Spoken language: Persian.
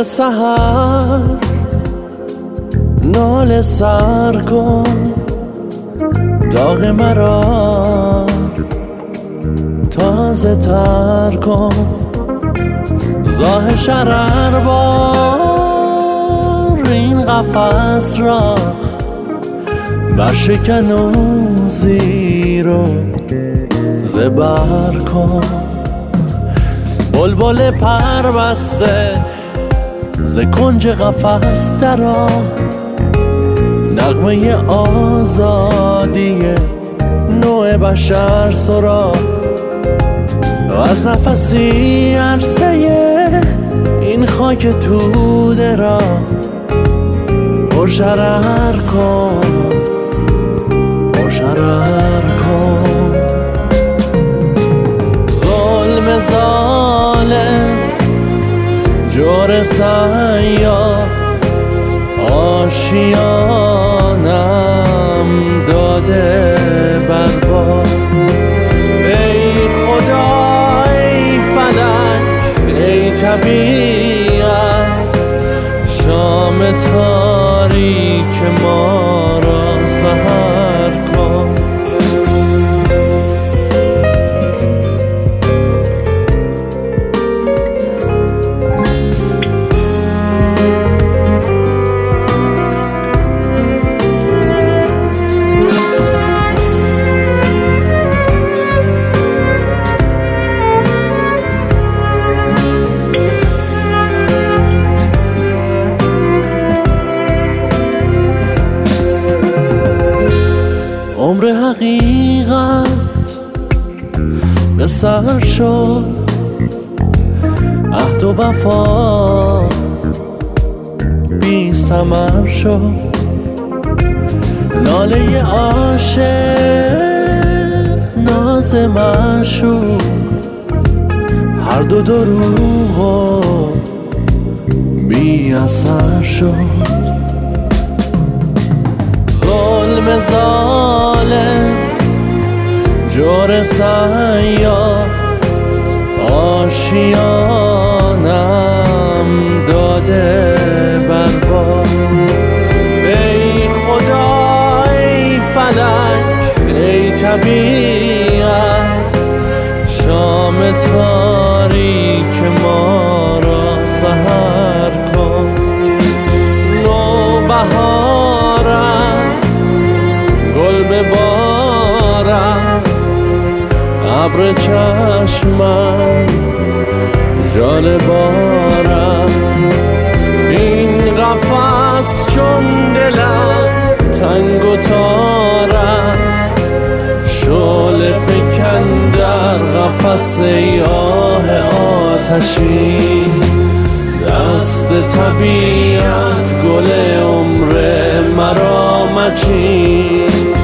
سحر ناله سر کن، داغ مرا تازه تر کن، زاه شرر بار این قفس را برشکن و زیر و زبر کن. بلبل پر بسته ز کنج قفس درآ، نغمه آزادی نوع بشر سرا، و از نفسی عرصه این خاک توده را پرشرر کن، پرشرر کن. ظلم ظالم جور سیاه آشیانم داده برباد. ای خدا ای فلک ای طبیعت، شام تاریک ما را سحر کن. عمر حقیقت به سر شد، عهد و وفا بی ثمر شد، ناله عاشق ناز معشوق هر دو دروغ و بی اثر شد. ظلم ظالم جور سیاه آشیانم داده برباد. ای خدا ای فلک ای طبیعت، شام تاریک ما را سحر کن. نوبهار است گل به بار است، ابر چشمم ژاله بار است. این قفس چون دلم تنگ و تار است، شعله فکن در قفس آه آتشی. دست طبیعت گل عمر مرا مچین،